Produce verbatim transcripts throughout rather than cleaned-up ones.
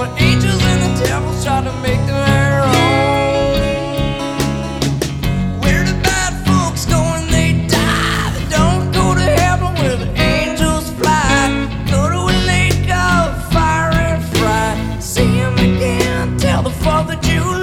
the angels and the devils try to make them their own. Where the bad folks go when they die? They don't go to heaven where the angels fly. Go to where they go, fire and fry. See him again till the fourth of July.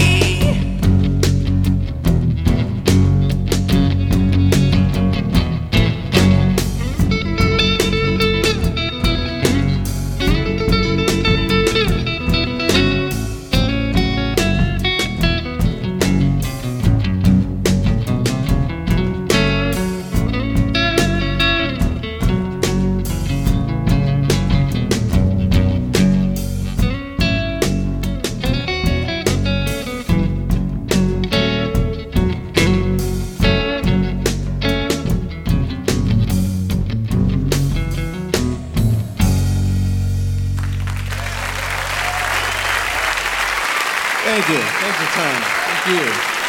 Thank you. Thanks for time. Thank you.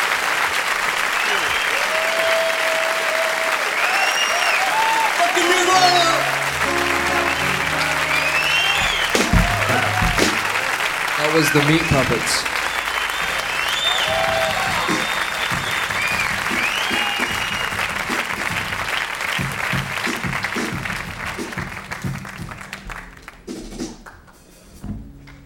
Fucking Nirvana! That was the Meat Puppets.